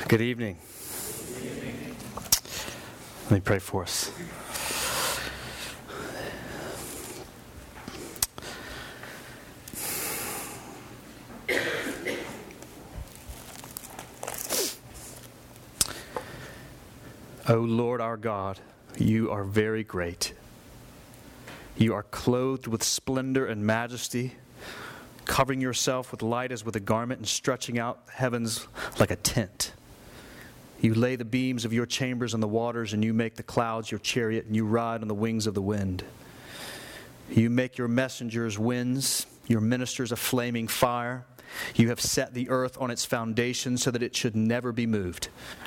Good evening. Let me pray for us. O Lord our God, you are very great. You are clothed with splendor and majesty, covering yourself with light as with a garment and stretching out heavens like a tent. You lay the beams of your chambers on the waters, and you make the clouds your chariot, and you ride on the wings of the wind. You make your messengers winds, your ministers a flaming fire. You have set the earth on its foundation so that it should never be moved.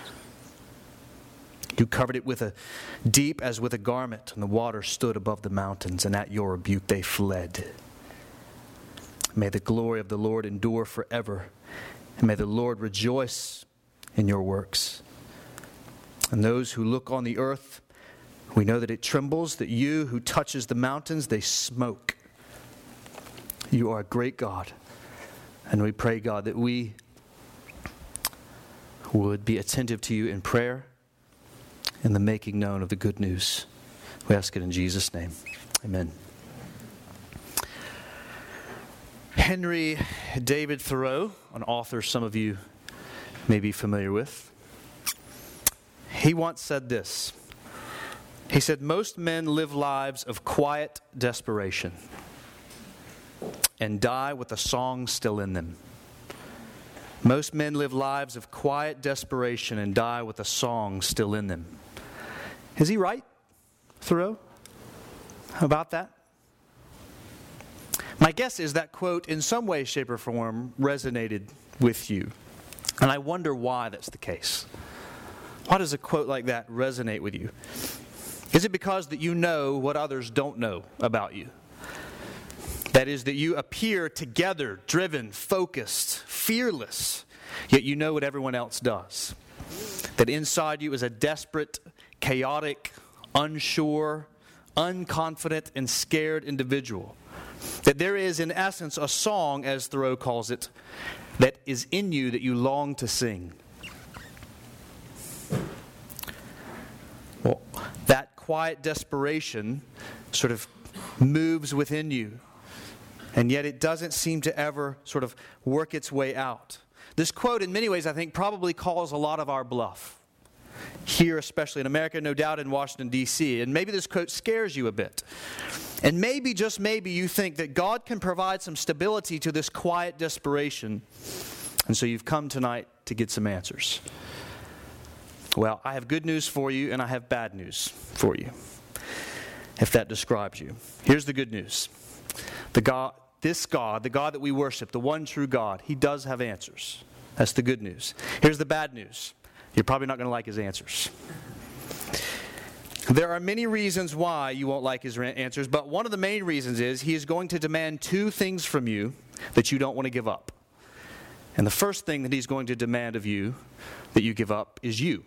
You covered it with a deep as with a garment, and the water stood above the mountains, and at your rebuke they fled. May the glory of the Lord endure forever, and may the Lord rejoice in your works. And those who look on the earth, we know that it trembles, that you who touches the mountains, they smoke. You are a great God, and we pray, God, that we would be attentive to you in prayer and the making known of the good news. We ask it in Jesus' name. Amen. Henry David Thoreau, an author some of you may be familiar with, he once said this. He said, "Most men live lives of quiet desperation and die with a song still in them." Most men live lives of quiet desperation and die with a song still in them. Is he right, Thoreau, about that? My guess is that quote, in some way, shape, or form, resonated with you. And I wonder why that's the case. Why does a quote like that resonate with you? Is it because that you know what others don't know about you? That is, that you appear together, driven, focused, fearless, yet you know what everyone else does. That inside you is a desperate, chaotic, unsure, unconfident, and scared individual. That there is, in essence, a song, as Thoreau calls it, that is in you that you long to sing. Well, that quiet desperation sort of moves within you, and yet it doesn't seem to ever sort of work its way out. This quote, in many ways, I think, probably calls a lot of our bluff. Here, especially in America, no doubt in Washington, D.C. And maybe this quote scares you a bit. And maybe, just maybe, you think that God can provide some stability to this quiet desperation. And so you've come tonight to get some answers. Well, I have good news for you, and I have bad news for you, if that describes you. Here's the good news. The God that we worship, the one true God, He does have answers. That's the good news. Here's the bad news. You're probably not going to like His answers. There are many reasons why you won't like His answers, but one of the main reasons is He is going to demand two things from you that you don't want to give up. And the first thing that He's going to demand of you that you give up is you.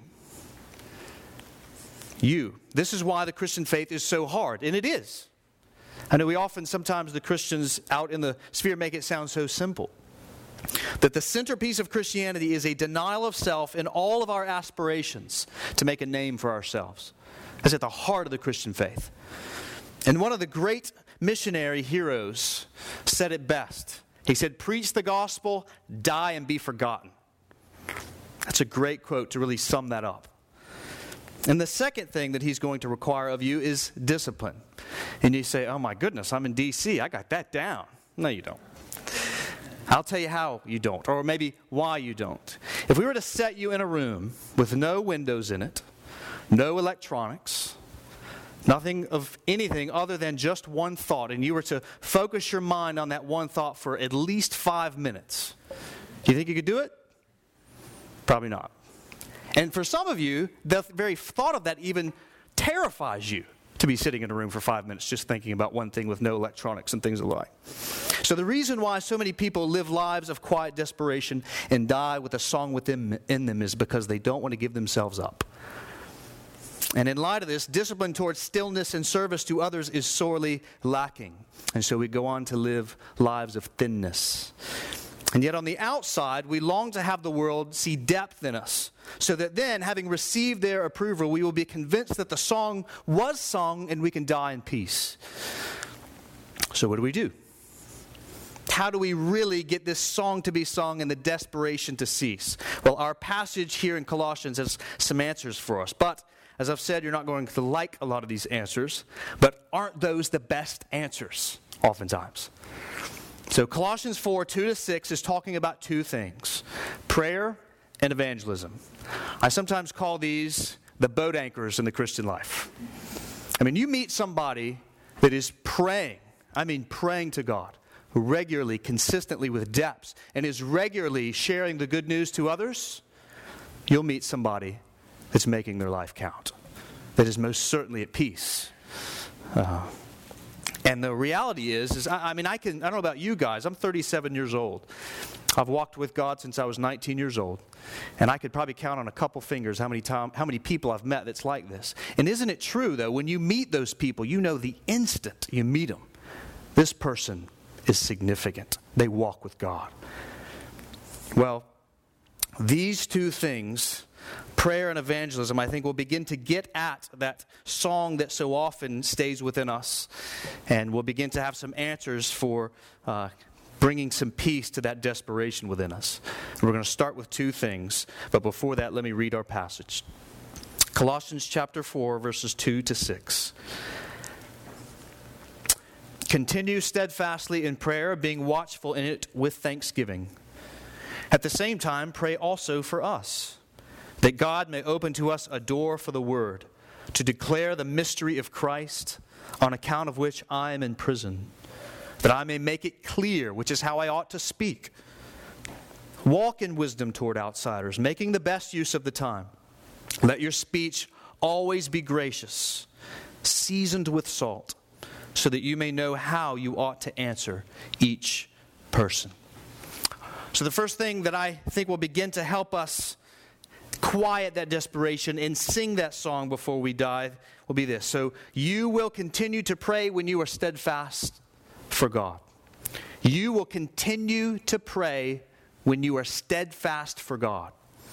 You. This is why the Christian faith is so hard, and it is. I know sometimes the Christians out in the sphere make it sound so simple. That the centerpiece of Christianity is a denial of self in all of our aspirations to make a name for ourselves. That's at the heart of the Christian faith. And one of the great missionary heroes said it best. He said, "Preach the gospel, die and be forgotten." That's a great quote to really sum that up. And the second thing that He's going to require of you is discipline. And you say, "Oh my goodness, I'm in D.C. I got that down." No, you don't. I'll tell you how you don't, or maybe why you don't. If we were to set you in a room with no windows in it, no electronics, nothing of anything other than just one thought, and you were to focus your mind on that one thought for at least 5 minutes, do you think you could do it? Probably not. And for some of you, the very thought of that even terrifies you, to be sitting in a room for 5 minutes just thinking about one thing with no electronics and things alike. So the reason why so many people live lives of quiet desperation and die with a song within them is because they don't want to give themselves up. And in light of this, discipline towards stillness and service to others is sorely lacking. And so we go on to live lives of thinness. And yet on the outside, we long to have the world see depth in us, so that then, having received their approval, we will be convinced that the song was sung and we can die in peace. So what do? How do we really get this song to be sung and the desperation to cease? Well, our passage here in Colossians has some answers for us. But, as I've said, you're not going to like a lot of these answers. But aren't those the best answers, oftentimes? So Colossians 4:2-6 is talking about two things: prayer and evangelism. I sometimes call these the boat anchors in the Christian life. I mean, you meet somebody that is praying to God, regularly, consistently, with depth, and is regularly sharing the good news to others, you'll meet somebody that's making their life count, that is most certainly at peace. And the reality is I don't know about you guys, I'm 37 years old. I've walked with God since I was 19 years old. And I could probably count on a couple fingers how many people I've met that's like this. And isn't it true, though, when you meet those people, you know the instant you meet them, this person is significant. They walk with God. Well, these two things, prayer and evangelism, I think will begin to get at that song that so often stays within us. And we'll begin to have some answers for bringing some peace to that desperation within us. And we're going to start with two things. But before that, let me read our passage. Colossians chapter 4, verses 2-6. Continue steadfastly in prayer, being watchful in it with thanksgiving. At the same time, pray also for us, that God may open to us a door for the word, to declare the mystery of Christ, on account of which I am in prison, that I may make it clear, which is how I ought to speak. Walk in wisdom toward outsiders, making the best use of the time. Let your speech always be gracious, seasoned with salt, so that you may know how you ought to answer each person. So the first thing that I think will begin to help us quiet that desperation and sing that song before we die will be this. So you will continue to pray when you are steadfast for God. You will continue to pray when you are steadfast for God.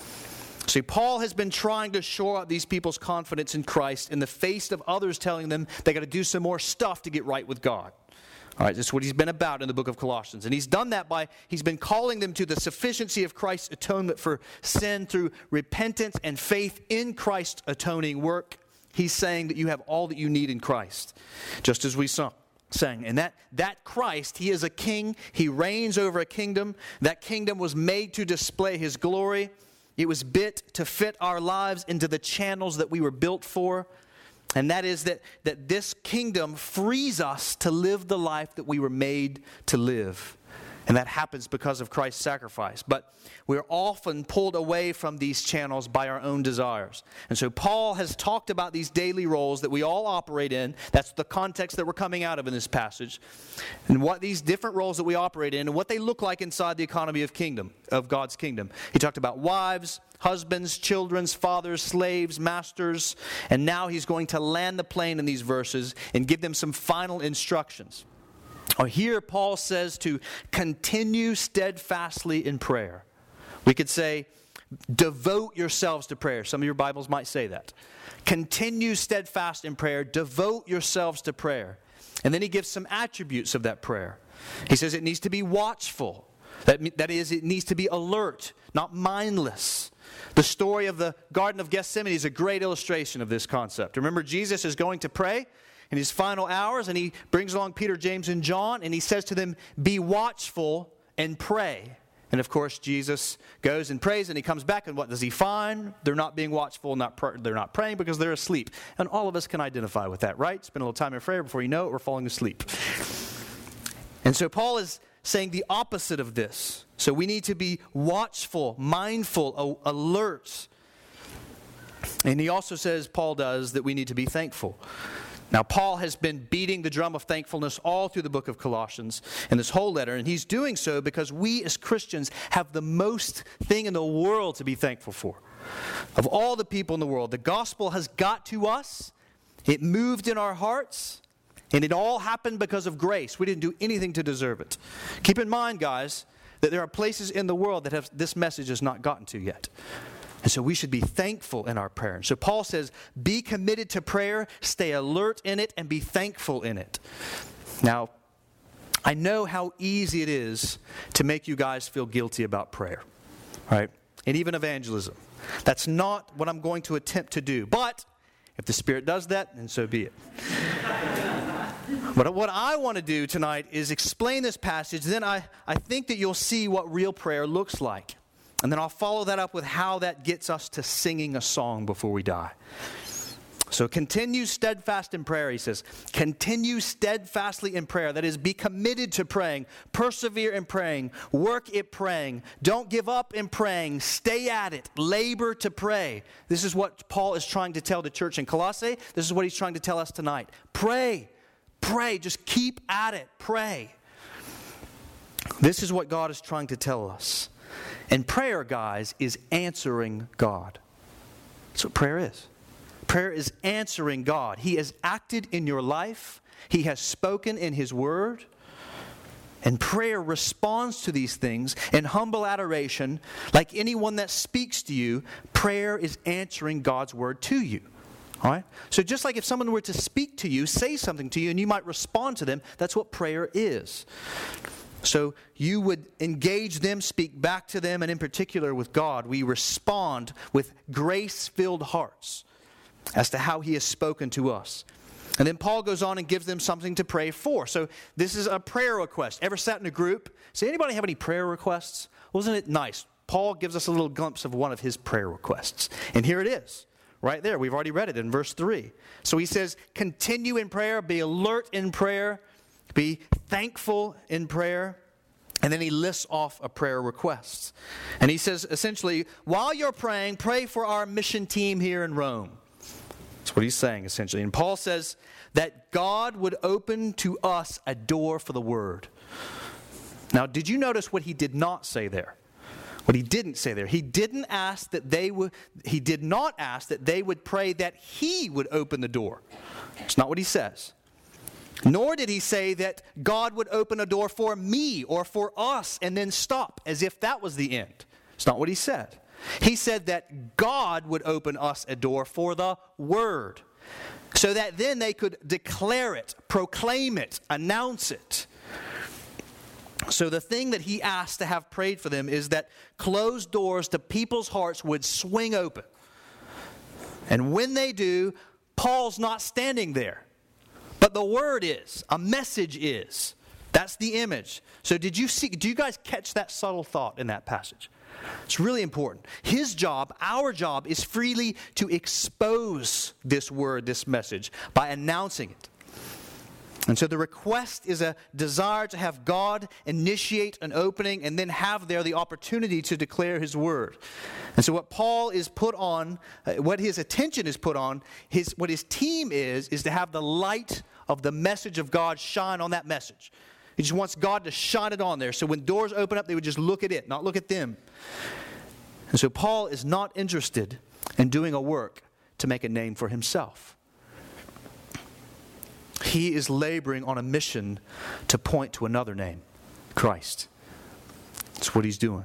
See, Paul has been trying to shore up these people's confidence in Christ in the face of others telling them they got to do some more stuff to get right with God. All right, this is what he's been about in the book of Colossians. And he's done that he's been calling them to the sufficiency of Christ's atonement for sin through repentance and faith in Christ's atoning work. He's saying that you have all that you need in Christ, just as we sang. And that Christ, he is a king. He reigns over a kingdom. That kingdom was made to display his glory. It was bit to fit our lives into the channels that we were built for. And that is that this kingdom frees us to live the life that we were made to live. And that happens because of Christ's sacrifice. But we're often pulled away from these channels by our own desires. And so Paul has talked about these daily roles that we all operate in. That's the context that we're coming out of in this passage. And what these different roles that we operate in and what they look like inside the economy of God's kingdom. He talked about wives, husbands, children, fathers, slaves, masters. And now he's going to land the plane in these verses and give them some final instructions. Here Paul says to continue steadfastly in prayer. We could say, devote yourselves to prayer. Some of your Bibles might say that. Continue steadfast in prayer. Devote yourselves to prayer. And then he gives some attributes of that prayer. He says it needs to be watchful. That is, it needs to be alert, not mindless. The story of the Garden of Gethsemane is a great illustration of this concept. Remember, Jesus is going to pray in his final hours, and he brings along Peter, James, and John, and he says to them, be watchful and pray. And of course, Jesus goes and prays, and he comes back, and what does he find? They're not being watchful, they're not praying because they're asleep. And all of us can identify with that, right? Spend a little time in prayer, before you know it, we're falling asleep. And so Paul is saying the opposite of this. So we need to be watchful, mindful, alert. And he also says, Paul does, that we need to be thankful. Now, Paul has been beating the drum of thankfulness all through the book of Colossians in this whole letter, and he's doing so because we as Christians have the most thing in the world to be thankful for. Of all the people in the world, the gospel has got to us, it moved in our hearts, and it all happened because of grace. We didn't do anything to deserve it. Keep in mind, guys, that there are places in the world that this message has not gotten to yet. And so we should be thankful in our prayer. And so Paul says, be committed to prayer, stay alert in it, and be thankful in it. Now, I know how easy it is to make you guys feel guilty about prayer, right? And even evangelism. That's not what I'm going to attempt to do. But if the Spirit does that, then so be it. But what I want to do tonight is explain this passage. Then I think that you'll see what real prayer looks like. And then I'll follow that up with how that gets us to singing a song before we die. So continue steadfast in prayer, he says. Continue steadfastly in prayer. That is, be committed to praying. Persevere in praying. Work at praying. Don't give up in praying. Stay at it. Labor to pray. This is what Paul is trying to tell the church in Colossae. This is what he's trying to tell us tonight. Pray. Pray. Just keep at it. Pray. This is what God is trying to tell us. And prayer, guys, is answering God. That's what prayer is. Prayer is answering God. He has acted in your life. He has spoken in His Word. And prayer responds to these things in humble adoration. Like anyone that speaks to you, prayer is answering God's Word to you. All right? So just like if someone were to speak to you, say something to you, and you might respond to them, that's what prayer is. So you would engage them, speak back to them, and in particular with God, we respond with grace-filled hearts as to how He has spoken to us. And then Paul goes on and gives them something to pray for. So this is a prayer request. Ever sat in a group? Say, anybody have any prayer requests? Wasn't it nice? Paul gives us a little glimpse of one of his prayer requests. And here it is. Right there. We've already read it in verse 3. So he says, continue in prayer, be alert in prayer, be thankful in prayer. And then he lists off a prayer request. And he says, essentially, while you're praying, pray for our mission team here in Rome. That's what he's saying, essentially. And Paul says that God would open to us a door for the Word. Now, did you notice what he did not say there? What he didn't say there. He didn't ask that they would. He did not ask that they would pray that he would open the door. It's not what he says. Nor did he say that God would open a door for me or for us and then stop, as if that was the end. It's not what he said. He said that God would open us a door for the Word, so that then they could declare it, proclaim it, announce it. So the thing that he asked to have prayed for them is that closed doors to people's hearts would swing open. And when they do, Paul's not standing there. But the Word is. A message is. That's the image. So do you guys catch that subtle thought in that passage? It's really important. His job, our job, is freely to expose this word, this message, by announcing it. And so the request is a desire to have God initiate an opening and then have there the opportunity to declare His Word. And so what Paul is put on, what his attention is put on, what his team is to have the light of the message of God shine on that message. He just wants God to shine it on there. So when doors open up, they would just look at it, not look at them. And so Paul is not interested in doing a work to make a name for himself. He is laboring on a mission to point to another name, Christ. That's what he's doing.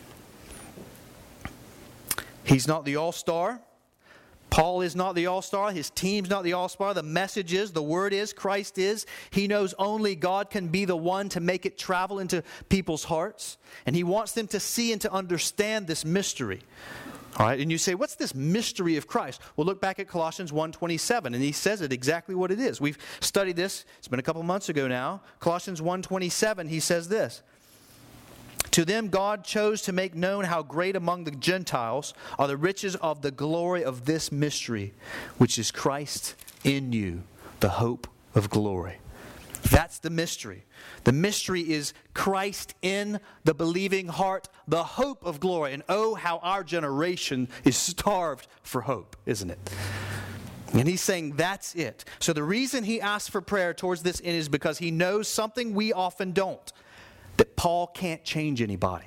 He's not the all-star. Paul is not the all-star. His team's not the all-star. The message is, the word is, Christ is. He knows only God can be the one to make it travel into people's hearts. And he wants them to see and to understand this mystery. All right, and you say, what's this mystery of Christ? Well, look back at Colossians 1:27, and he says it exactly what it is. We've studied this. It's been a couple months ago now. Colossians 1:27, he says this. To them God chose to make known how great among the Gentiles are the riches of the glory of this mystery, which is Christ in you, the hope of glory. That's the mystery. The mystery is Christ in the believing heart, the hope of glory. And oh, how our generation is starved for hope, isn't it? And he's saying that's it. So the reason he asks for prayer towards this end is because he knows something we often don't. That Paul can't change anybody.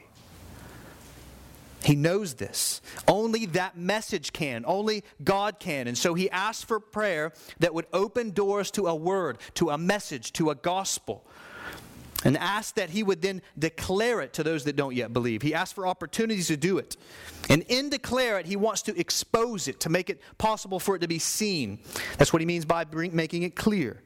He knows this. Only that message can. Only God can. And so he asked for prayer that would open doors to a word, to a message, to a gospel. and asked that he would then declare it to those that don't yet believe. He asked for opportunities to do it. And in declare it, he wants to expose it, to make it possible for it to be seen. That's what he means by making it clear.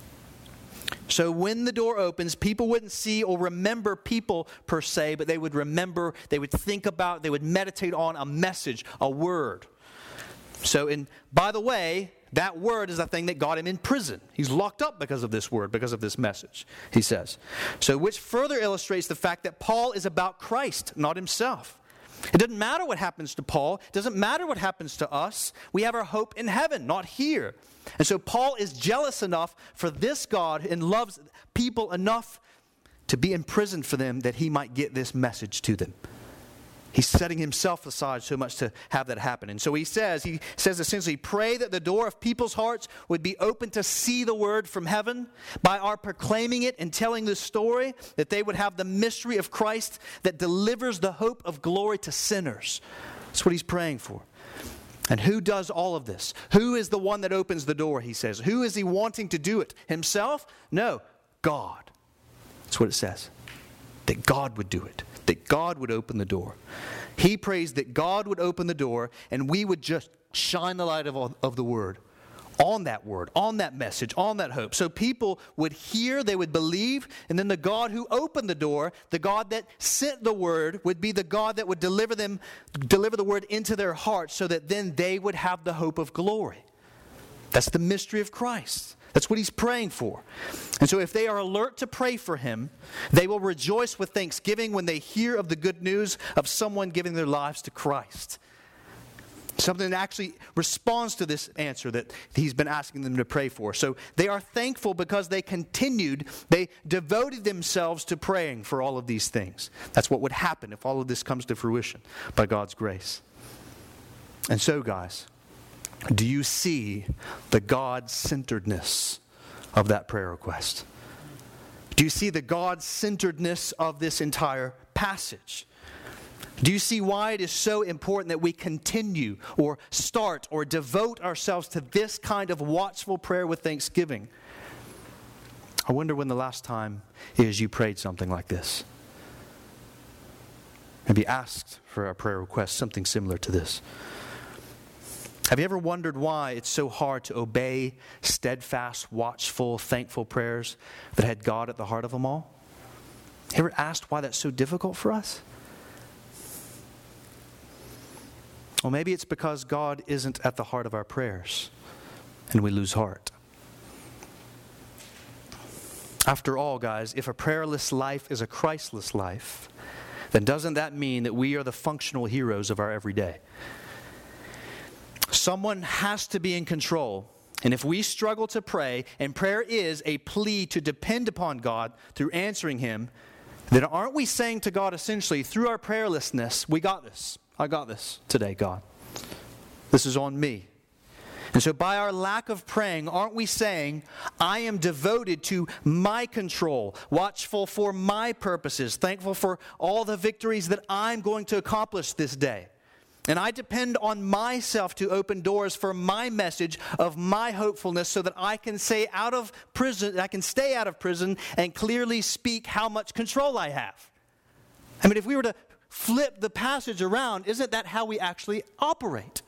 So when the door opens, people wouldn't see or remember people per se, but they would remember, they would think about, they would meditate on a message, a word. So, by the way, that word is the thing that got him in prison. He's locked up because of this word, because of this message, he says. So, which further illustrates the fact that Paul is about Christ, not himself. It doesn't matter what happens to Paul. It doesn't matter what happens to us. We have our hope in heaven, not here. And so Paul is jealous enough for this God and loves people enough to be imprisoned for them that he might get this message to them. He's setting himself aside so much to have that happen. And so he says essentially, pray that the door of people's hearts would be open to see the word from heaven by our proclaiming it and telling the story, that they would have the mystery of Christ that delivers the hope of glory to sinners. That's what he's praying for. And who does all of this? Who is the one that opens the door, he says? Who is he wanting to do it? Himself? No, God. That's what it says. That God would do it. That God would open the door. He prays that God would open the door and we would just shine the light of the word on that message, on that hope. So people would hear, they would believe, and then the God who opened the door, the God that sent the word, would be the God that would deliver the word into their hearts so that then they would have the hope of glory. That's the mystery of Christ. That's what he's praying for. And so if they are alert to pray for him, they will rejoice with thanksgiving when they hear of the good news of someone giving their lives to Christ. Something that actually responds to this answer that he's been asking them to pray for. So they are thankful because they devoted themselves to praying for all of these things. That's what would happen if all of this comes to fruition by God's grace. And so, guys, do you see the God-centeredness of that prayer request? Do you see the God-centeredness of this entire passage? Do you see why it is so important that we continue or start or devote ourselves to this kind of watchful prayer with thanksgiving? I wonder when the last time is you prayed something like this. Maybe asked for a prayer request, something similar to this. Have you ever wondered why it's so hard to obey steadfast, watchful, thankful prayers that had God at the heart of them all? Ever asked why that's so difficult for us? Well, maybe it's because God isn't at the heart of our prayers, and we lose heart. After all, guys, if a prayerless life is a Christless life, then doesn't that mean that we are the functional heroes of our everyday? Someone has to be in control. And if we struggle to pray, and prayer is a plea to depend upon God through answering Him, then aren't we saying to God essentially, through our prayerlessness, we got this. I got this today, God. This is on me. And so by our lack of praying, aren't we saying, I am devoted to my control, watchful for my purposes, thankful for all the victories that I'm going to accomplish this day. And I depend on myself to open doors for my message of my hopefulness so that I can stay out of prison and clearly speak how much control I have. I mean, if we were to flip the passage around, isn't that how we actually operate?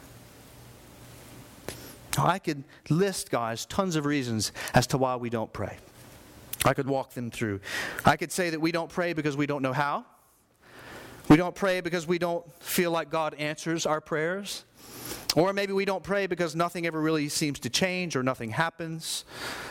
I could list, guys, tons of reasons as to why we don't pray. I could walk them through. I could say that we don't pray because we don't know how. We don't pray because we don't feel like God answers our prayers. Or maybe we don't pray because nothing ever really seems to change or nothing happens.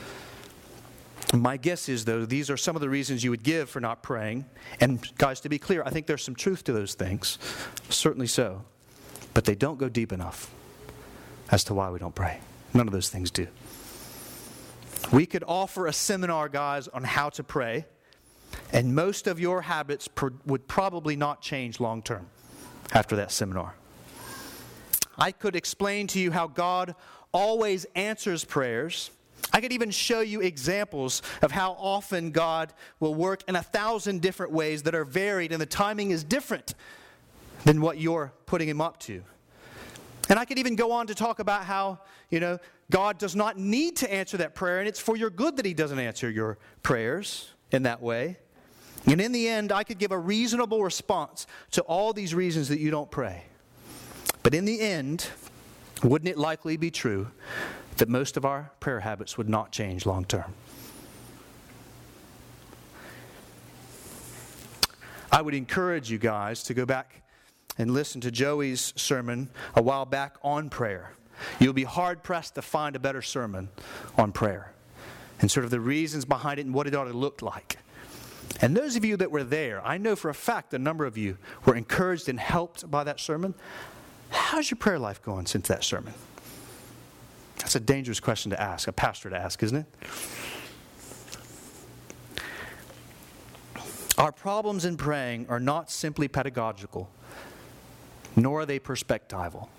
My guess is, though, these are some of the reasons you would give for not praying. And guys, to be clear, I think there's some truth to those things. Certainly so. But they don't go deep enough as to why we don't pray. None of those things do. We could offer a seminar, guys, on how to pray. And most of your habits would probably not change long term after that seminar. I could explain to you how God always answers prayers. I could even show you examples of how often God will work in 1,000 different ways that are varied and the timing is different than what you're putting Him up to. And I could even go on to talk about how, God does not need to answer that prayer and it's for your good that He doesn't answer your prayers. in that way. And in the end, I could give a reasonable response to all these reasons that you don't pray. But in the end, wouldn't it likely be true that most of our prayer habits would not change long term? I would encourage you guys to go back and listen to Joey's sermon a while back on prayer. You'll be hard-pressed to find a better sermon on prayer and sort of the reasons behind it and what it ought to look like. And those of you that were there, I know for a fact a number of you were encouraged and helped by that sermon. How's your prayer life going since that sermon? That's a dangerous question to ask, a pastor to ask, isn't it? Our problems in praying are not simply pedagogical, nor are they perspectival.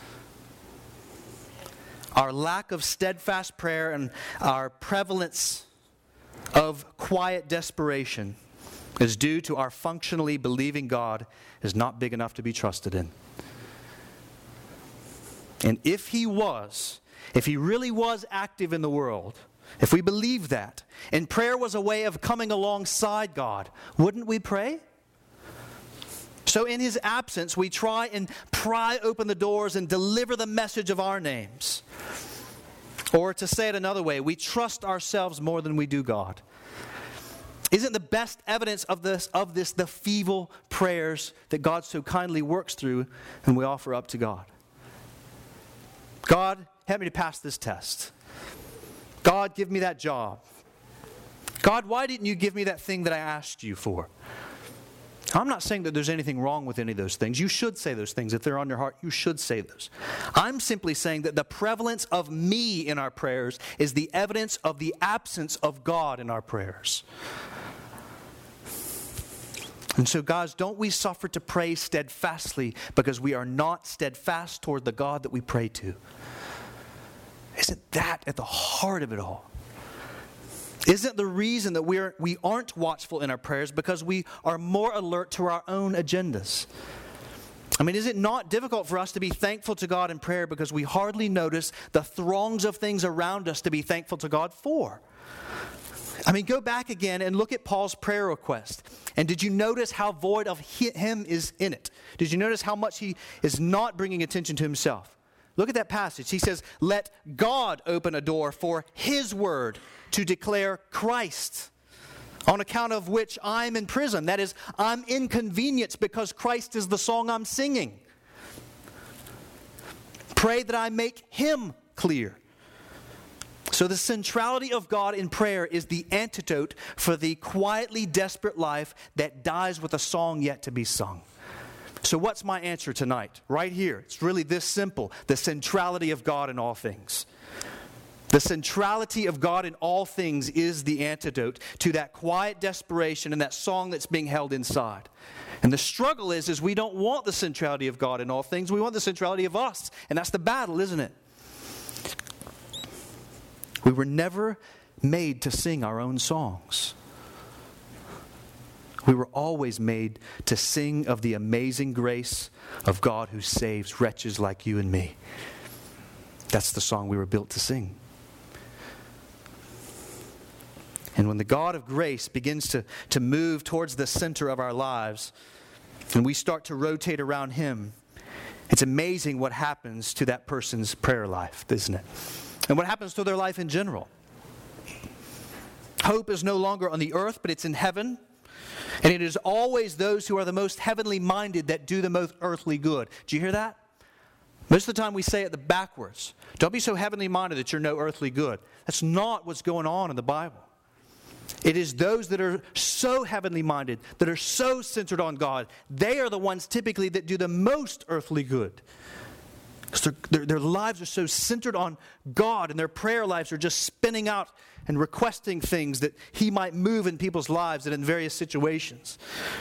Our lack of steadfast prayer and our prevalence of quiet desperation is due to our functionally believing God is not big enough to be trusted in. And if He really was active in the world, if we believe that, and prayer was a way of coming alongside God, wouldn't we pray? So in His absence, we try and pry open the doors and deliver the message of our names. Or to say it another way, we trust ourselves more than we do God. Isn't the best evidence of this the feeble prayers that God so kindly works through and we offer up to God? God, help me to pass this test. God, give me that job. God, why didn't you give me that thing that I asked you for? I'm not saying that there's anything wrong with any of those things. You should say those things. If they're on your heart, you should say those. I'm simply saying that the prevalence of me in our prayers is the evidence of the absence of God in our prayers. And so, guys, don't we suffer to pray steadfastly because we are not steadfast toward the God that we pray to? Isn't that at the heart of it all? Isn't the reason that we aren't watchful in our prayers because we are more alert to our own agendas? I mean, is it not difficult for us to be thankful to God in prayer because we hardly notice the throngs of things around us to be thankful to God for? I mean, go back again and look at Paul's prayer request. And did you notice how void of him is in it? Did you notice how much he is not bringing attention to himself? Look at that passage. He says, let God open a door for His word to declare Christ, on account of which I'm in prison. That is, I'm inconvenienced because Christ is the song I'm singing. Pray that I make Him clear. So the centrality of God in prayer is the antidote for the quietly desperate life that dies with a song yet to be sung. So what's my answer tonight? Right here. It's really this simple. The centrality of God in all things. The centrality of God in all things is the antidote to that quiet desperation and that song that's being held inside. And the struggle is we don't want the centrality of God in all things. We want the centrality of us. And that's the battle, isn't it? We were never made to sing our own songs. We were always made to sing of the amazing grace of God who saves wretches like you and me. That's the song we were built to sing. And when the God of grace begins to move towards the center of our lives, and we start to rotate around Him, it's amazing what happens to that person's prayer life, isn't it? And what happens to their life in general. Hope is no longer on the earth, but it's in heaven. And it is always those who are the most heavenly minded that do the most earthly good. Do you hear that? Most of the time we say it backwards. Don't be so heavenly minded that you're no earthly good. That's not what's going on in the Bible. It is those that are so heavenly minded, that are so centered on God. They are the ones typically that do the most earthly good. Because their lives are so centered on God, and their prayer lives are just spinning out and requesting things that He might move in people's lives and in various situations.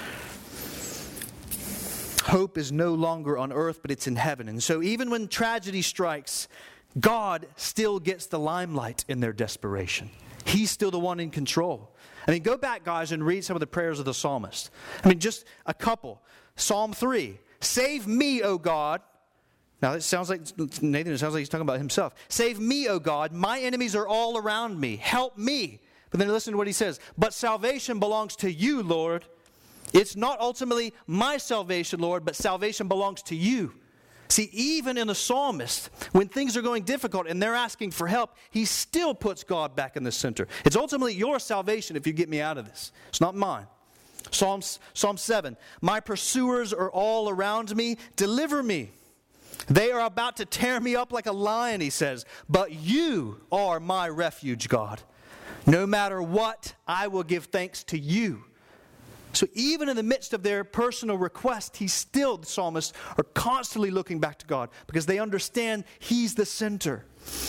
Hope is no longer on earth, but it's in heaven. And so even when tragedy strikes, God still gets the limelight in their desperation. He's still the one in control. I mean, go back, guys, and read some of the prayers of the psalmist. I mean, just a couple. Psalm 3, save me, O God. Now, it sounds like he's talking about himself. Save me, O God. My enemies are all around me. Help me. But then listen to what he says. But salvation belongs to you, Lord. It's not ultimately my salvation, Lord, but salvation belongs to you. See, even in the psalmist, when things are going difficult and they're asking for help, he still puts God back in the center. It's ultimately your salvation if you get me out of this. It's not mine. Psalm 7, my pursuers are all around me. Deliver me. They are about to tear me up like a lion, he says. But you are my refuge, God. No matter what, I will give thanks to you. So even in the midst of their personal request, the psalmists are constantly looking back to God because they understand he's the center.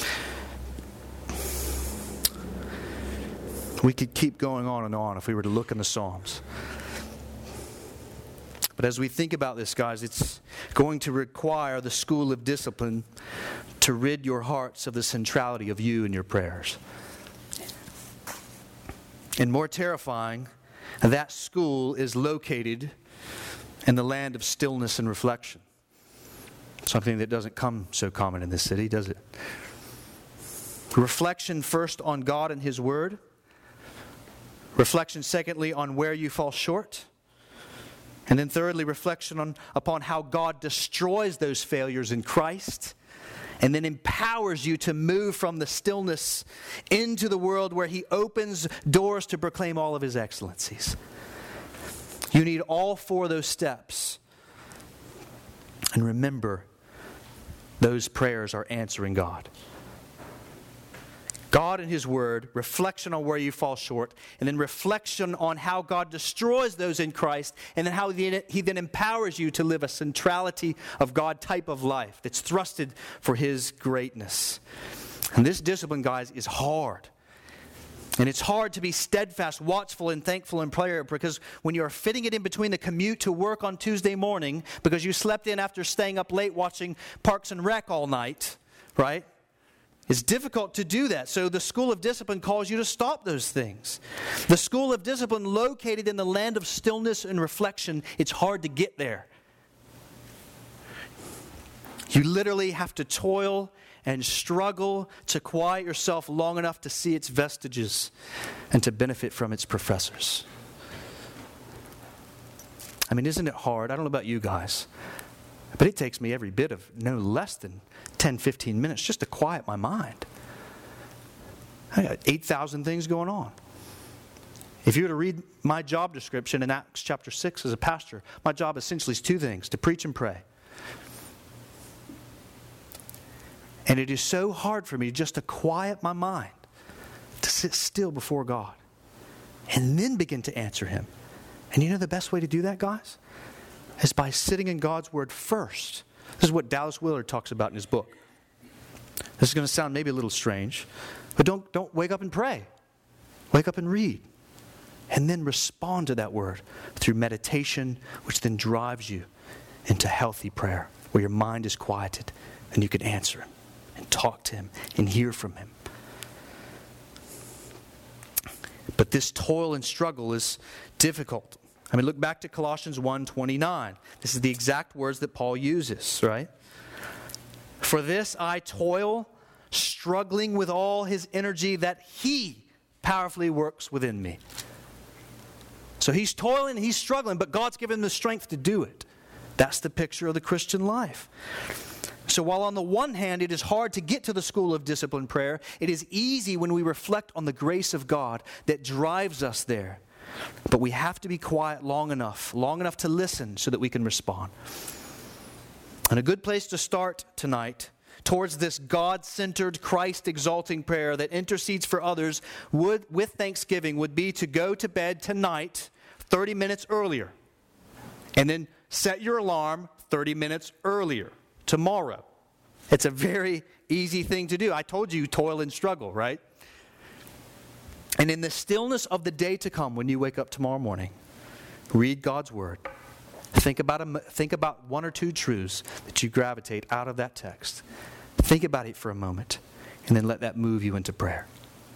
We could keep going on and on if we were to look in the Psalms. But as we think about this, guys, it's going to require the school of discipline to rid your hearts of the centrality of you and your prayers. And more terrifying, that school is located in the land of stillness and reflection. Something that doesn't come so common in this city, does it? Reflection first on God and His Word. Reflection secondly on where you fall short. And then thirdly, reflection upon how God destroys those failures in Christ. And then empowers you to move from the stillness into the world where He opens doors to proclaim all of His excellencies. You need all four of those steps. And remember, those prayers are answering God. God and His Word, reflection on where you fall short, and then reflection on how God destroys those in Christ, and then how He then empowers you to live a centrality of God type of life that's thrusted for His greatness. And this discipline, guys, is hard. And it's hard to be steadfast, watchful, and thankful in prayer because when you're fitting it in between the commute to work on Tuesday morning because you slept in after staying up late watching Parks and Rec all night, right? It's difficult to do that. So the school of discipline calls you to stop those things. The school of discipline located in the land of stillness and reflection, it's hard to get there. You literally have to toil and struggle to quiet yourself long enough to see its vestiges and to benefit from its professors. I mean, isn't it hard? I don't know about you guys, but it takes me every bit of no less than 10, 15 minutes just to quiet my mind. I got 8,000 things going on. If you were to read my job description in Acts chapter 6 as a pastor, my job essentially is two things: to preach and pray. And it is so hard for me just to quiet my mind, to sit still before God, and then begin to answer Him. And you know the best way to do that, guys? Is by sitting in God's Word first. This is what Dallas Willard talks about in his book. This is going to sound maybe a little strange, but don't wake up and pray. Wake up and read. And then respond to that Word through meditation, which then drives you into healthy prayer, where your mind is quieted and you can answer Him and talk to Him and hear from Him. But this toil and struggle is difficult. I mean, look back to Colossians 1:29. This is the exact words that Paul uses, right? For this I toil, struggling with all His energy that He powerfully works within me. So he's toiling, he's struggling, but God's given him the strength to do it. That's the picture of the Christian life. So while on the one hand it is hard to get to the school of disciplined prayer, it is easy when we reflect on the grace of God that drives us there. But we have to be quiet long enough to listen so that we can respond. And a good place to start tonight towards this God-centered, Christ-exalting prayer that intercedes for others with thanksgiving would be to go to bed tonight 30 minutes earlier. And then set your alarm 30 minutes earlier tomorrow. It's a very easy thing to do. I told you, toil and struggle, right? And in the stillness of the day to come, when you wake up tomorrow morning, read God's Word. Think about one or two truths that you gravitate out of that text. Think about it for a moment, and then let that move you into prayer.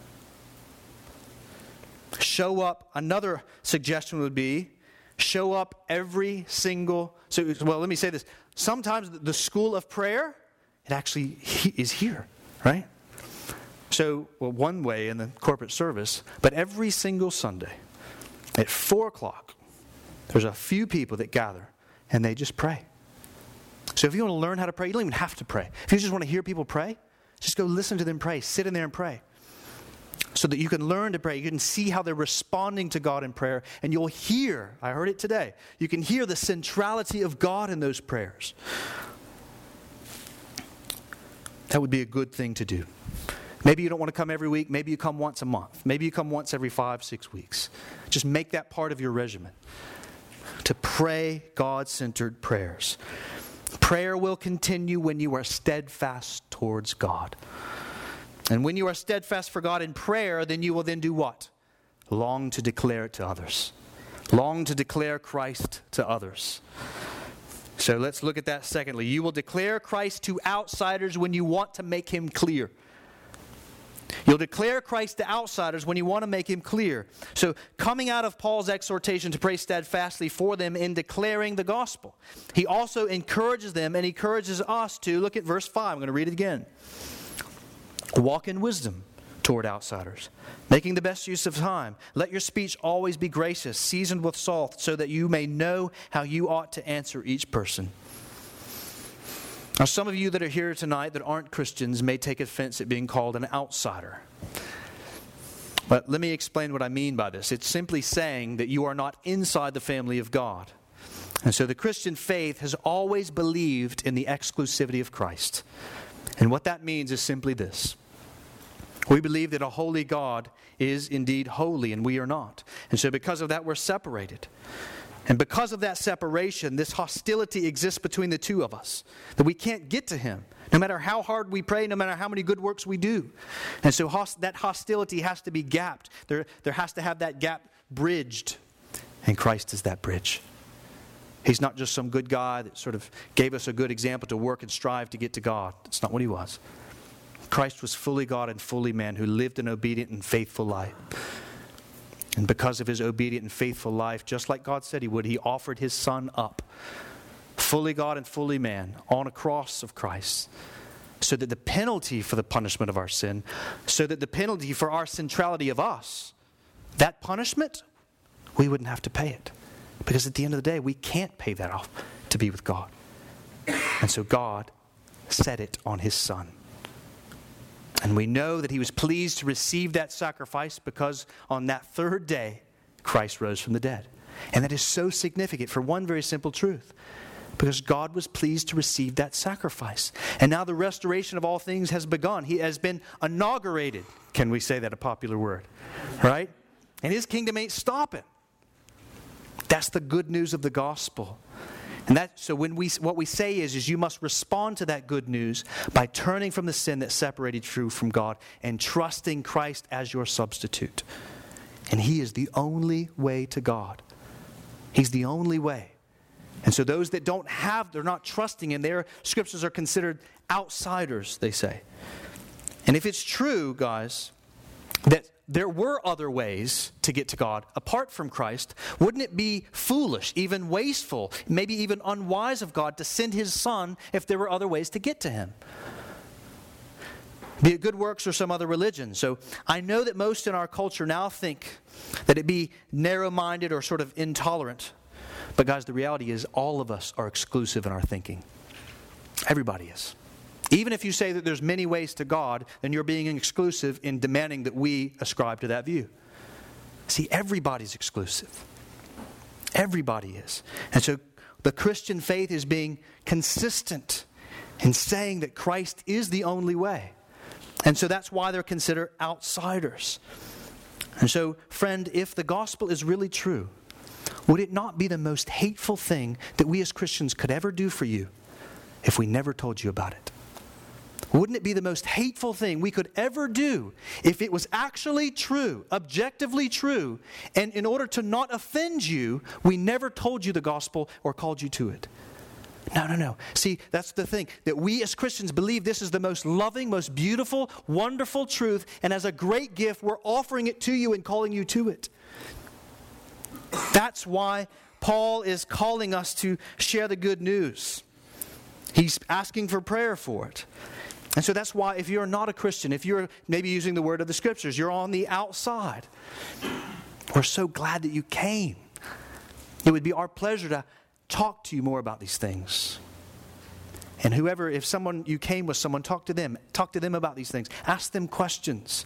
Show up. Another suggestion would be, show up every single... let me say this. Sometimes the school of prayer, it actually is here, right? So, well, one way in the corporate service, but every single Sunday at 4 o'clock, there's a few people that gather and they just pray. So if you want to learn how to pray, you don't even have to pray. If you just want to hear people pray, just go listen to them pray. Sit in there and pray. So that you can learn to pray. You can see how they're responding to God in prayer. And you'll hear, I heard it today, you can hear the centrality of God in those prayers. That would be a good thing to do. Maybe you don't want to come every week. Maybe you come once a month. Maybe you come once every 5-6 weeks. Just make that part of your regimen. To pray God-centered prayers. Prayer will continue when you are steadfast towards God. And when you are steadfast for God in prayer, then you will then do what? Long to declare it to others. Long to declare Christ to others. So let's look at that secondly. You will declare Christ to outsiders when you want to make him clear. You'll declare Christ to outsiders when you want to make him clear. So coming out of Paul's exhortation to pray steadfastly for them in declaring the gospel, he also encourages them and encourages us to, look at verse 5, I'm going to read it again. Walk in wisdom toward outsiders, making the best use of time. Let your speech always be gracious, seasoned with salt, so that you may know how you ought to answer each person. Now, some of you that are here tonight that aren't Christians may take offense at being called an outsider. But let me explain what I mean by this. It's simply saying that you are not inside the family of God. And so the Christian faith has always believed in the exclusivity of Christ. And what that means is simply this. We believe that a holy God is indeed holy and we are not. And so because of that, we're separated. And because of that separation, this hostility exists between the two of us. That we can't get to him. No matter how hard we pray, no matter how many good works we do. And so that hostility has to be gapped. There has to have that gap bridged. And Christ is that bridge. He's not just some good guy that sort of gave us a good example to work and strive to get to God. That's not what he was. Christ was fully God and fully man who lived an obedient and faithful life. And because of his obedient and faithful life, just like God said he would, he offered his son up, fully God and fully man, on a cross of Christ, so that the penalty for the punishment of our sin, so that the penalty for our centrality of us, that punishment, we wouldn't have to pay it. Because at the end of the day, we can't pay that off to be with God. And so God set it on his son. And we know that he was pleased to receive that sacrifice because on that third day, Christ rose from the dead. And that is so significant for one very simple truth. Because God was pleased to receive that sacrifice. And now the restoration of all things has begun. He has been inaugurated. Can we say that, a popular word? Right? And his kingdom ain't stopping. That's the good news of the gospel. And so what we say is you must respond to that good news by turning from the sin that separated you from God and trusting Christ as your substitute. And he is the only way to God. He's the only way. And so those that they're not trusting in their scriptures are considered outsiders, they say. And if it's true, guys, that there were other ways to get to God apart from Christ, wouldn't it be foolish, even wasteful, maybe even unwise of God to send his son if there were other ways to get to him? Be it good works or some other religion. So I know that most in our culture now think that it be narrow-minded or sort of intolerant. But guys, the reality is all of us are exclusive in our thinking. Everybody is. Even if you say that there's many ways to God, then you're being exclusive in demanding that we ascribe to that view. See, everybody's exclusive. Everybody is. And so the Christian faith is being consistent in saying that Christ is the only way. And so that's why they're considered outsiders. And so, friend, if the gospel is really true, would it not be the most hateful thing that we as Christians could ever do for you if we never told you about it? Wouldn't it be the most hateful thing we could ever do if it was actually true, objectively true, and in order to not offend you, we never told you the gospel or called you to it? No. See, that's the thing, that we as Christians believe this is the most loving, most beautiful, wonderful truth, and as a great gift, we're offering it to you and calling you to it. That's why Paul is calling us to share the good news. He's asking for prayer for it. And so that's why if you're not a Christian, if you're maybe using the word of the Scriptures, you're on the outside. We're so glad that you came. It would be our pleasure to talk to you more about these things. And if you came with someone, talk to them about these things. Ask them questions.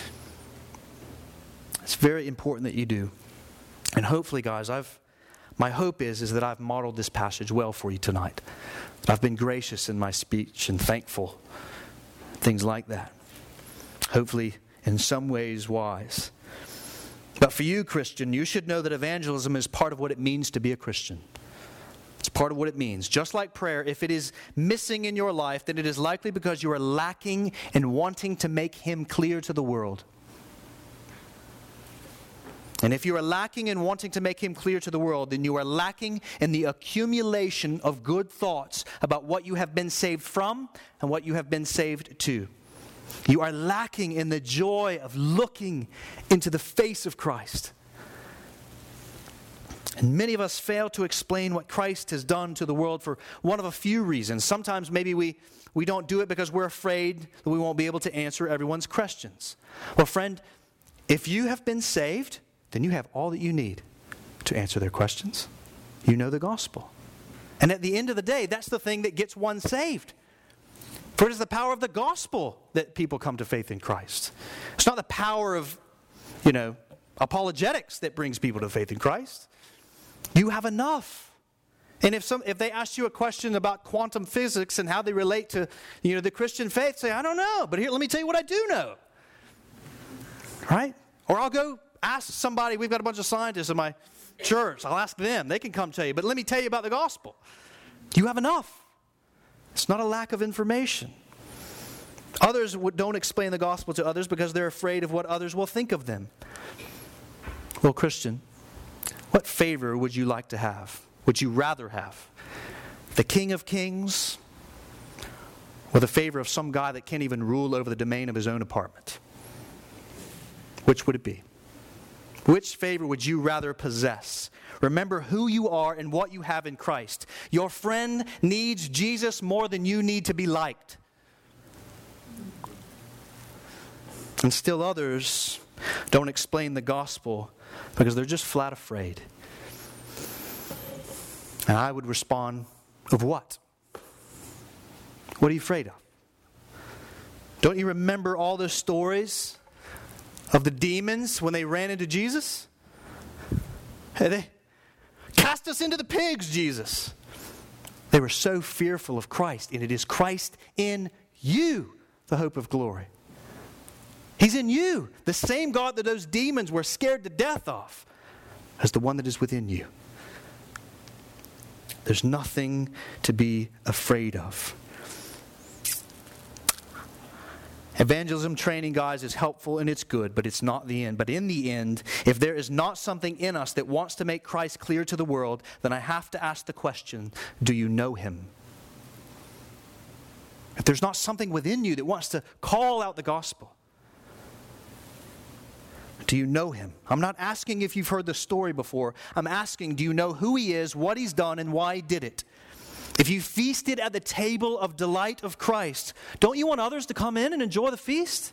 It's very important that you do. And hopefully, guys, my hope is that I've modeled this passage well for you tonight. That I've been gracious in my speech and thankful. Things like that. Hopefully, in some ways, wise. But for you, Christian, you should know that evangelism is part of what it means to be a Christian. It's part of what it means. Just like prayer, if it is missing in your life, then it is likely because you are lacking in wanting to make Him clear to the world. And if you are lacking in wanting to make Him clear to the world, then you are lacking in the accumulation of good thoughts about what you have been saved from and what you have been saved to. You are lacking in the joy of looking into the face of Christ. And many of us fail to explain what Christ has done to the world for one of a few reasons. Sometimes maybe we don't do it because we're afraid that we won't be able to answer everyone's questions. Well, friend, if you have been saved, then you have all that you need to answer their questions. You know the gospel. And at the end of the day, that's the thing that gets one saved. For it is the power of the gospel that people come to faith in Christ. It's not the power of, apologetics that brings people to faith in Christ. You have enough. And if they ask you a question about quantum physics and how they relate to, the Christian faith, say, I don't know, but here, let me tell you what I do know. Right? Or I'll go ask somebody. We've got a bunch of scientists in my church. I'll ask them. They can come tell you. But let me tell you about the gospel. You have enough. It's not a lack of information. Others don't explain the gospel to others because they're afraid of what others will think of them. Well, Christian, what favor would you like to have? Would you rather have the King of Kings or the favor of some guy that can't even rule over the domain of his own apartment? Which would it be? Which favor would you rather possess? Remember who you are and what you have in Christ. Your friend needs Jesus more than you need to be liked. And still others don't explain the gospel because they're just flat afraid. And I would respond, of what? What are you afraid of? Don't you remember all those stories of the demons when they ran into Jesus? Hey, they cast us into the pigs, Jesus. They were so fearful of Christ, and it is Christ in you, the hope of glory. He's in you. The same God that those demons were scared to death of as the one that is within you. There's nothing to be afraid of. Evangelism training, guys, is helpful and it's good, but it's not the end. But in the end, if there is not something in us that wants to make Christ clear to the world, then I have to ask the question, do you know Him? If there's not something within you that wants to call out the gospel, do you know Him? I'm not asking if you've heard the story before. I'm asking, do you know who He is, what He's done, and why He did it? If you feasted at the table of delight of Christ, don't you want others to come in and enjoy the feast?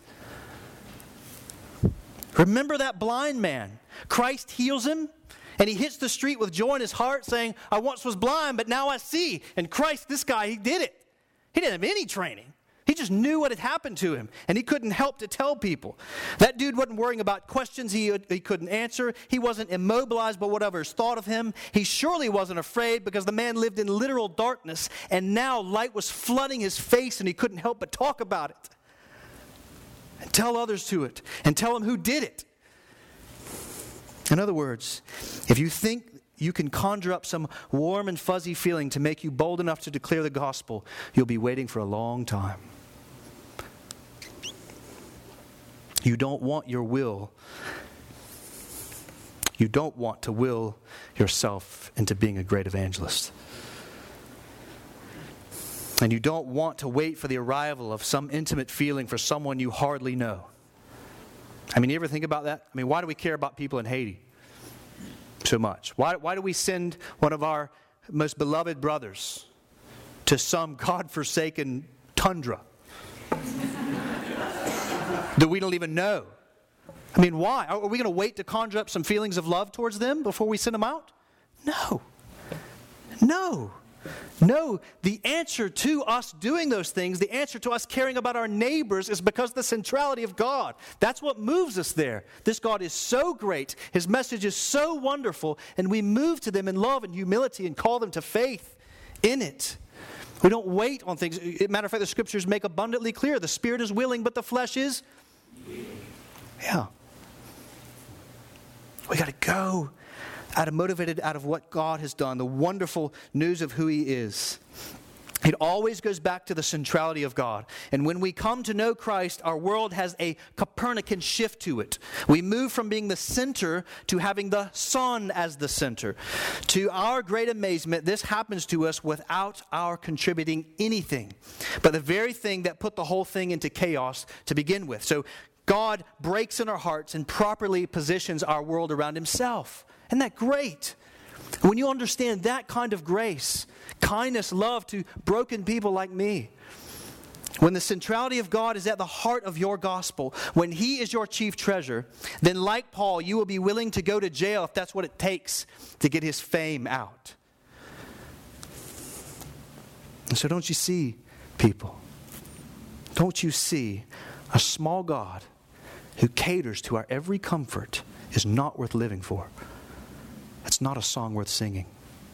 Remember that blind man. Christ heals him, and he hits the street with joy in his heart saying, I once was blind, but now I see. And Christ, this guy, he did it. He didn't have any training. He just knew what had happened to him, and he couldn't help to tell people. That dude wasn't worrying about questions he couldn't answer. He wasn't immobilized by whatever is thought of him. He surely wasn't afraid because the man lived in literal darkness, and now light was flooding his face, and he couldn't help but talk about it. And tell others to it, and tell them who did it. In other words, if you think you can conjure up some warm and fuzzy feeling to make you bold enough to declare the gospel, you'll be waiting for a long time. You don't want to will yourself into being a great evangelist. And you don't want to wait for the arrival of some intimate feeling for someone you hardly know. I mean, you ever think about that? I mean, why do we care about people in Haiti so much? Why do we send one of our most beloved brothers to some God-forsaken tundra? that we don't even know. I mean, why? Are we going to wait to conjure up some feelings of love towards them before we send them out? No. No. The answer to us doing those things, the answer to us caring about our neighbors is because of the centrality of God. That's what moves us there. This God is so great. His message is so wonderful. And we move to them in love and humility and call them to faith in it. We don't wait on things. Matter of fact, the scriptures make abundantly clear. The spirit is willing, but the flesh is? Yeah. We got to go motivated out of what God has done, the wonderful news of who He is. It always goes back to the centrality of God. And when we come to know Christ, our world has a Copernican shift to it. We move from being the center to having the sun as the center. To our great amazement, this happens to us without our contributing anything, but the very thing that put the whole thing into chaos to begin with. So God breaks in our hearts and properly positions our world around Himself. Isn't that great? When you understand that kind of grace, kindness, love to broken people like me, when the centrality of God is at the heart of your gospel, when He is your chief treasure, then like Paul, you will be willing to go to jail if that's what it takes to get his fame out. And so don't you see, people? Don't you see a small God who caters to our every comfort is not worth living for? It's not a song worth singing.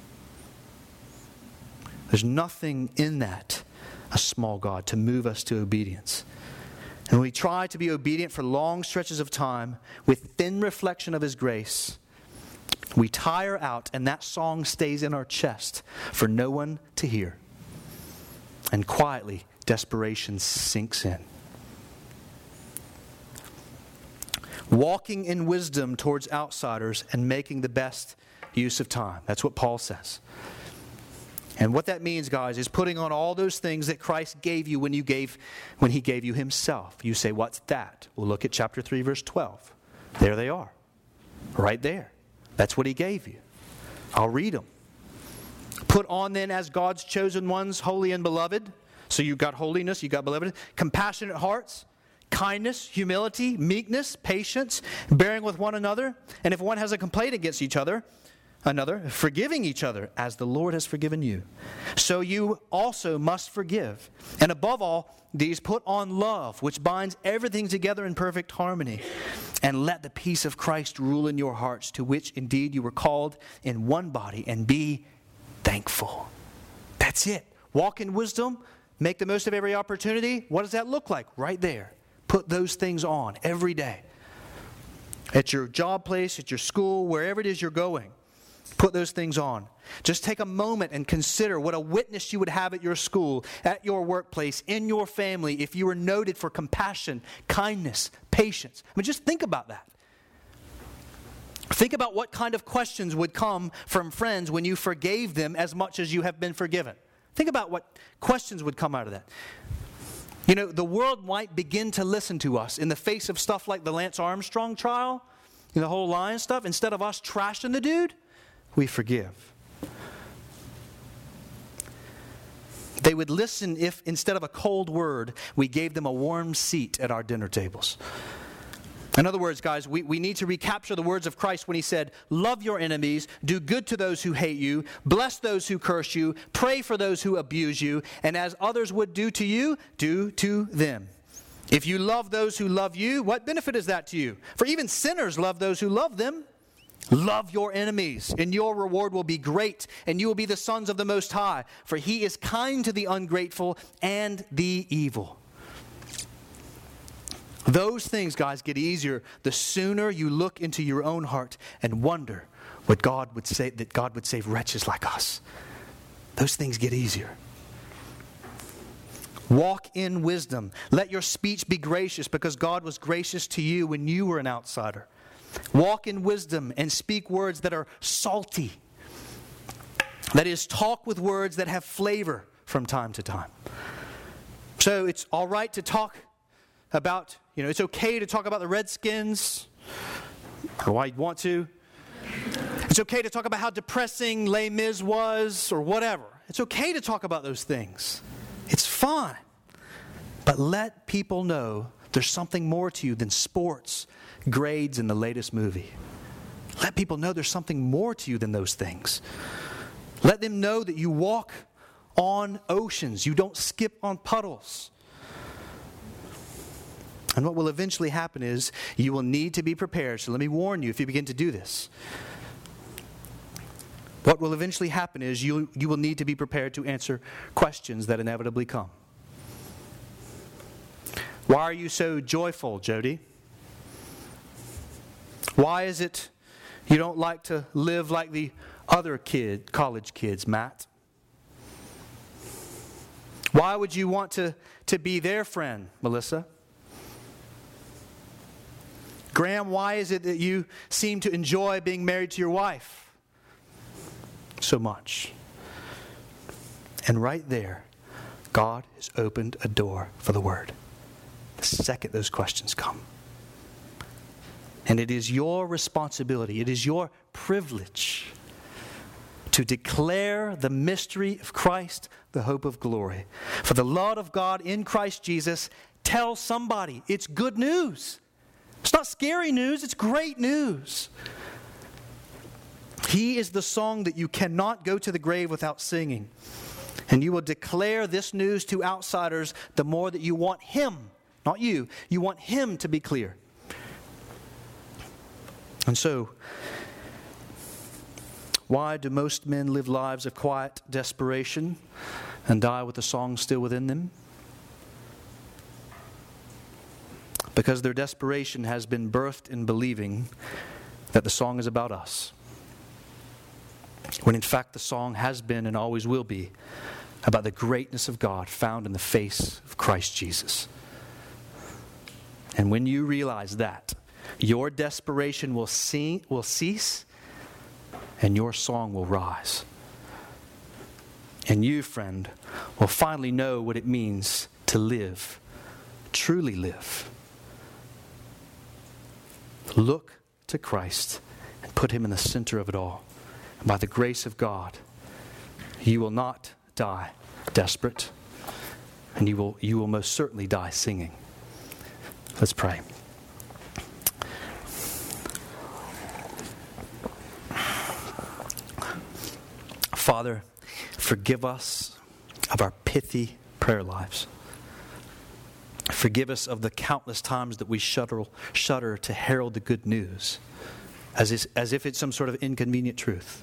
There's nothing in that, a small God, to move us to obedience. And when we try to be obedient for long stretches of time with thin reflection of His grace, we tire out and that song stays in our chest for no one to hear. And quietly, desperation sinks in. Walking in wisdom towards outsiders and making the best use of time. That's what Paul says. And what that means, guys, is putting on all those things that Christ gave you when He gave you Himself. You say, what's that? Well, look at chapter 3, verse 12. There they are. Right there. That's what He gave you. I'll read them. Put on then as God's chosen ones, holy and beloved. So you've got holiness, you've got beloved. Compassionate hearts. Kindness, humility, meekness, patience, bearing with one another. And if one has a complaint against another, forgiving each other as the Lord has forgiven you. So you also must forgive. And above all, these put on love, which binds everything together in perfect harmony. And let the peace of Christ rule in your hearts, to which indeed you were called in one body, and be thankful. That's it. Walk in wisdom. Make the most of every opportunity. What does that look like? Right there. Put those things on every day. At your job place, at your school, wherever it is you're going. Put those things on. Just take a moment and consider what a witness you would have at your school, at your workplace, in your family, if you were noted for compassion, kindness, patience. I mean, just think about that. Think about what kind of questions would come from friends when you forgave them as much as you have been forgiven. Think about what questions would come out of that. You know, the world might begin to listen to us in the face of stuff like the Lance Armstrong trial, the whole Lion stuff. Instead of us trashing the dude, we forgive. They would listen if, instead of a cold word, we gave them a warm seat at our dinner tables. In other words, guys, we need to recapture the words of Christ when He said, love your enemies, do good to those who hate you, bless those who curse you, pray for those who abuse you, and as others would do to you, do to them. If you love those who love you, what benefit is that to you? For even sinners love those who love them. Love your enemies, and your reward will be great, and you will be the sons of the Most High, for He is kind to the ungrateful and the evil. Those things, guys, get easier the sooner you look into your own heart and wonder what God would say, that God would save wretches like us. Those things get easier. Walk in wisdom. Let your speech be gracious, because God was gracious to you when you were an outsider. Walk in wisdom and speak words that are salty. That is, talk with words that have flavor from time to time. So it's all right to talk about, it's okay to talk about the Redskins, or why you'd want to. It's okay to talk about how depressing Les Mis was, or whatever. It's okay to talk about those things. It's fine. But let people know there's something more to you than sports, grades, and the latest movie. Let people know there's something more to you than those things. Let them know that you walk on oceans. You don't skip on puddles. And what will eventually happen is you will need to be prepared. So let me warn you if you begin to do this. What will eventually happen is you will need to be prepared to answer questions that inevitably come. Why are you so joyful, Jody? Why is it you don't like to live like the other college kids, Matt? Why would you want to be their friend, Melissa? Graham, why is it that you seem to enjoy being married to your wife so much? And right there, God has opened a door for the Word. The second those questions come. And it is your responsibility, it is your privilege to declare the mystery of Christ, the hope of glory. For the love of God in Christ Jesus, tell somebody. It's good news. It's not scary news, it's great news. He is the song that you cannot go to the grave without singing. And you will declare this news to outsiders the more that you want Him, not you. You want Him to be clear. And so, why do most men live lives of quiet desperation and die with the song still within them? Because their desperation has been birthed in believing that the song is about us. When in fact the song has been and always will be about the greatness of God found in the face of Christ Jesus. And when you realize that, your desperation will cease and your song will rise. And you, friend, will finally know what it means to live, truly live. Look to Christ and put Him in the center of it all. And by the grace of God, you will not die desperate, and you will most certainly die singing. Let's pray. Father, forgive us of our pithy prayer lives. Forgive us of the countless times that we shudder to herald the good news as if it's some sort of inconvenient truth.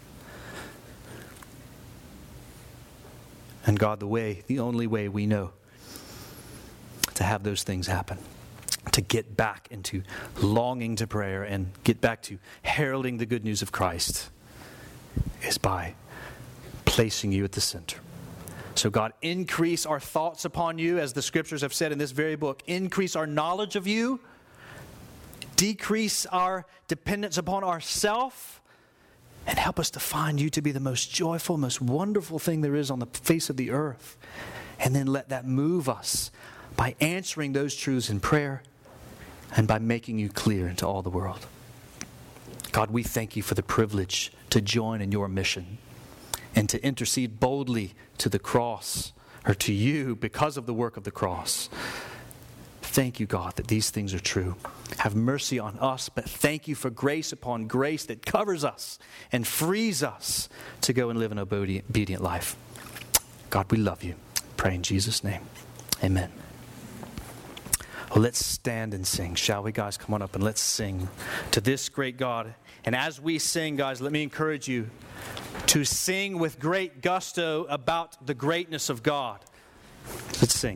And God, the only way we know to have those things happen, to get back into longing to prayer and get back to heralding the good news of Christ, is by placing you at the center. So God, increase our thoughts upon you, as the scriptures have said in this very book. Increase our knowledge of you. Decrease our dependence upon ourselves. And help us to find you to be the most joyful, most wonderful thing there is on the face of the earth. And then let that move us by answering those truths in prayer and by making you clear into all the world. God, we thank you for the privilege to join in your mission and to intercede boldly to the cross, or to you because of the work of the cross. Thank you, God, that these things are true. Have mercy on us, but thank you for grace upon grace that covers us and frees us to go and live an obedient life. God, we love you. Pray in Jesus' name. Amen. Well, let's stand and sing, shall we, guys? Come on up and let's sing to this great God. And as we sing, guys, let me encourage you to sing with great gusto about the greatness of God. Let's sing.